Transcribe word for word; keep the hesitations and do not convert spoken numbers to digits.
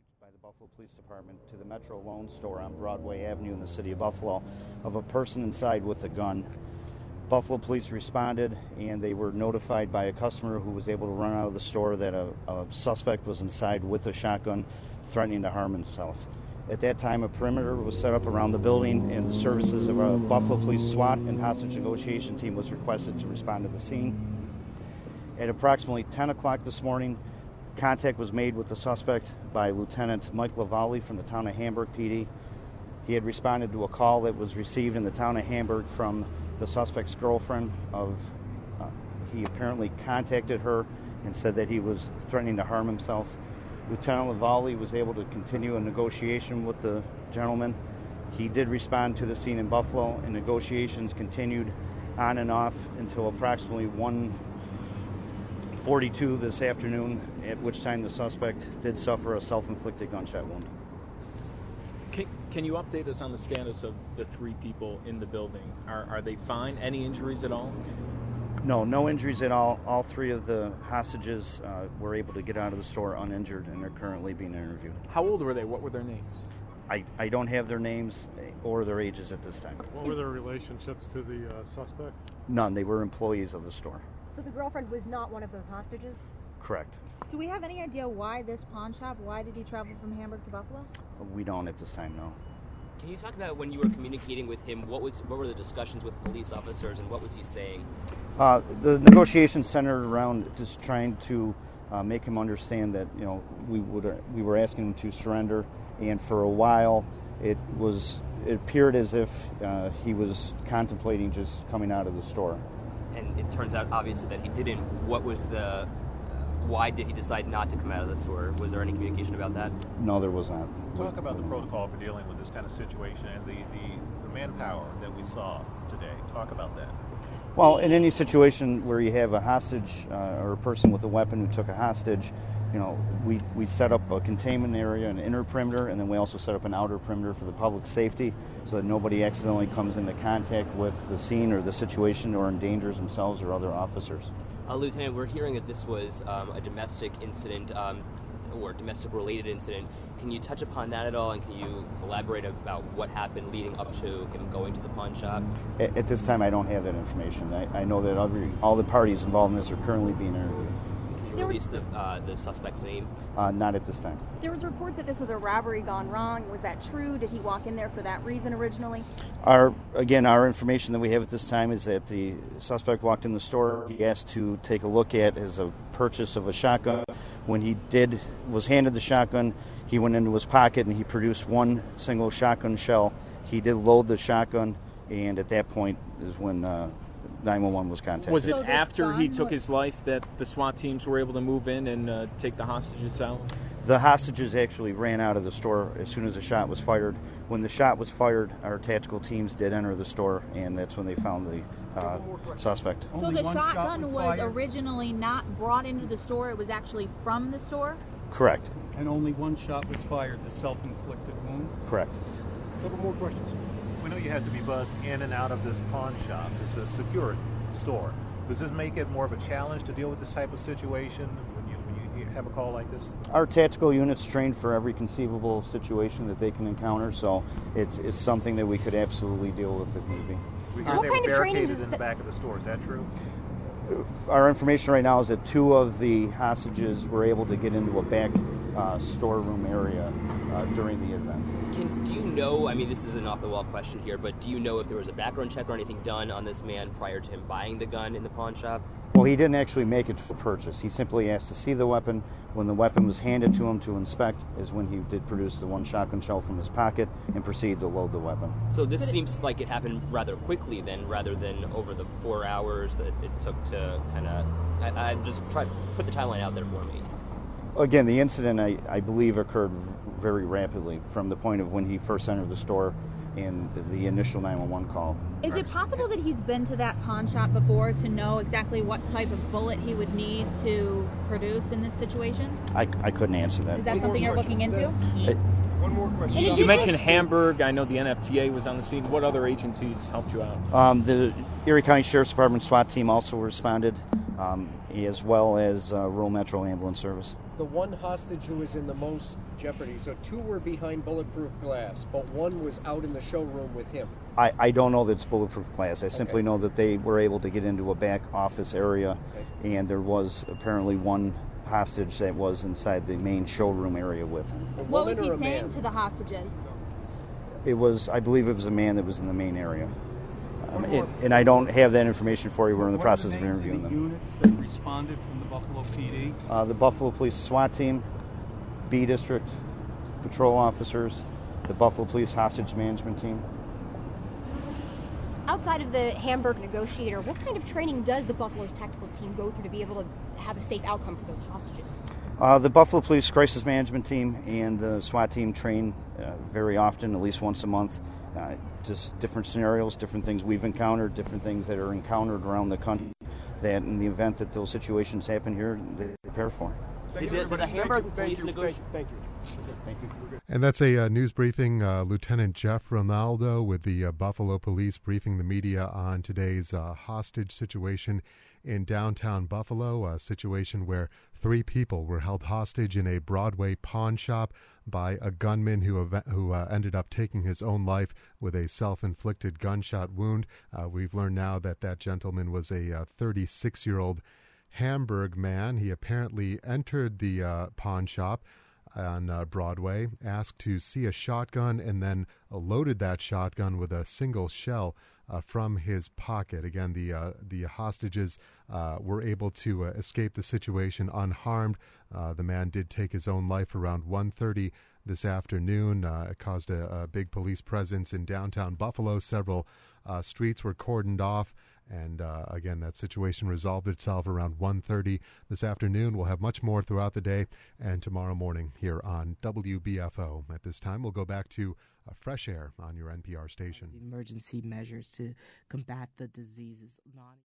by the Buffalo Police Department to the Metro Loan Store on Broadway Avenue in the city of Buffalo of a person inside with a gun. Buffalo Police responded, and they were notified by a customer who was able to run out of the store that a, a suspect was inside with a shotgun threatening to harm himself. At that time, a perimeter was set up around the building, and the services of a Buffalo Police SWAT and hostage negotiation team was requested to respond to the scene. At approximately ten o'clock this morning, contact was made with the suspect by Lieutenant Mike Lavallee from the town of Hamburg P D. He had responded to a call that was received in the town of Hamburg from the suspect's girlfriend. Of uh, he apparently contacted her and said that he was threatening to harm himself. Lieutenant Lavallee was able to continue a negotiation with the gentleman. He did respond to the scene in Buffalo, and negotiations continued on and off until approximately one forty-two this afternoon, at which time the suspect did suffer a self-inflicted gunshot wound. Can, can you update us on the status of the three people in the building? Are, are they fine? Any injuries at all? No, no injuries at all. All three of the hostages uh, were able to get out of the store uninjured, and are currently being interviewed. How old were they? What were their names? I, I don't have their names or their ages at this time. What were their relationships to the uh, suspect? None. They were employees of the store. So the girlfriend was not one of those hostages? Correct. Do we have any idea why this pawn shop? Why did he travel from Hamburg to Buffalo? We don't at this time, no. Can you talk about when you were communicating with him? What was what were the discussions with police officers, and what was he saying? Uh, the negotiations centered around just trying to uh, make him understand that you know we would uh, we were asking him to surrender, and for a while it was it appeared as if uh, he was contemplating just coming out of the store. And it turns out obviously that he didn't. What was the? Uh, why did he decide not to come out of the store? Was there any communication about that? No, there was not. Talk about the protocol for dealing with this kind of situation and the, the, the manpower that we saw today. Talk about that. Well, in any situation where you have a hostage uh, or a person with a weapon who took a hostage, you know, we, we set up a containment area, an inner perimeter, and then we also set up an outer perimeter for the public safety so that nobody accidentally comes into contact with the scene or the situation or endangers themselves or other officers. Uh, Lieutenant, we're hearing that this was um, a domestic incident um, or domestic-related incident. Can you touch upon that at all, and can you elaborate about what happened leading up to him going to the pawn shop? At, at this time, I don't have that information. I, I know that every, all the parties involved in this are currently being interviewed. Can you release the, uh, the suspect's name? Uh, not at this time. There was reports that this was a robbery gone wrong. Was that true? Did he walk in there for that reason originally? Our again, our information that we have at this time is that the suspect walked in the store. He asked to take a look at as a purchase of a shotgun. When he did, was handed the shotgun, he went into his pocket and he produced one single shotgun shell. He did load the shotgun, and at that point is when uh, nine one one was contacted. Was it So after he was- took his life that the SWAT teams were able to move in and uh, take the hostages out? The hostages actually ran out of the store as soon as the shot was fired. When the shot was fired, our tactical teams did enter the store, and that's when they found the uh, suspect. So Only the one shotgun shot was was fired? originally not brought into the store. It was actually from the store? Correct. And only one shot was fired, the self-inflicted wound. Correct. Couple more questions. We know you had to be bussed in and out of this pawn shop. It's a secure store. Does this make it more of a challenge to deal with this type of situation when you when you have a call like this? Our tactical units trained for every conceivable situation that they can encounter, so it's it's something that we could absolutely deal with if need be. We hear What they kind were of training barricaded does in the that- back of the store. Is that true? Our information right now is that two of the hostages were able to get into a back uh, storeroom area uh, during the event. Can, do you know, I mean, this is an off-the-wall question here, but do you know if there was a background check or anything done on this man prior to him buying the gun in the pawn shop? Well, he didn't actually make it to a purchase. He simply asked to see the weapon. When the weapon was handed to him to inspect is when he did produce the one shotgun shell from his pocket and proceeded to load the weapon. So this seems like it happened rather quickly then, rather than over the four hours that it took to kind of, I, I just try to put the timeline out there for me. Again, the incident, I, I believe, occurred very rapidly from the point of when he first entered the store and the initial nine one one call. Is it possible that he's been to that pawn shop before to know exactly what type of bullet he would need to produce in this situation? I, I couldn't answer that. Is that something you're looking into? It- One more question. In You addition- mentioned Hamburg. I know the N F T A was on the scene. What other agencies helped you out? Um, the Erie County Sheriff's Department SWAT team also responded. um, as well as uh, Rural Metro Ambulance Service. The one hostage who was in the most jeopardy, so two were behind bulletproof glass, but one was out in the showroom with him. I, I don't know that it's bulletproof glass. I simply Okay. know that they were able to get into a back office area, Okay. and there was apparently one hostage that was inside the main showroom area with him. A What was woman he or a saying man? to the hostages? It was, I believe it was a man that was in the main area. Um, it, and I don't have that information for you. We're in the What are process of names interviewing the them. units that responded from the Buffalo P D? Uh, the Buffalo Police SWAT team, B District patrol officers, the Buffalo Police hostage management team. Outside of the Hamburg negotiator, what kind of training does the Buffalo's tactical team go through to be able to have a safe outcome for those hostages? Uh, the Buffalo Police Crisis Management Team and the SWAT team train uh, very often, at least once a month. Uh, just different scenarios, different things we've encountered, different things that are encountered around the country that in the event that those situations happen here, they prepare for. Did the, did the Hamburg police Thank you, negotiate? thank you. Thank you. And that's a uh, news briefing. Uh, Lieutenant Jeff Ronaldo with the uh, Buffalo Police briefing the media on today's uh, hostage situation in downtown Buffalo, a situation where three people were held hostage in a Broadway pawn shop by a gunman who ev- who uh, ended up taking his own life with a self-inflicted gunshot wound. Uh, we've learned now that that gentleman was a uh, thirty-six-year-old Hamburg man. He apparently entered the uh, pawn shop on uh, Broadway, asked to see a shotgun, and then uh, loaded that shotgun with a single shell uh, from his pocket. Again, the uh, the hostages uh, were able to uh, escape the situation unharmed. Uh, the man did take his own life around one thirty this afternoon. Uh, it caused a, a big police presence in downtown Buffalo. Several uh, streets were cordoned off. And uh, again, that situation resolved itself around one thirty this afternoon. We'll have much more throughout the day and tomorrow morning here on W B F O. At this time, we'll go back to uh, Fresh Air on your N P R station. Emergency measures to combat the diseases. Non-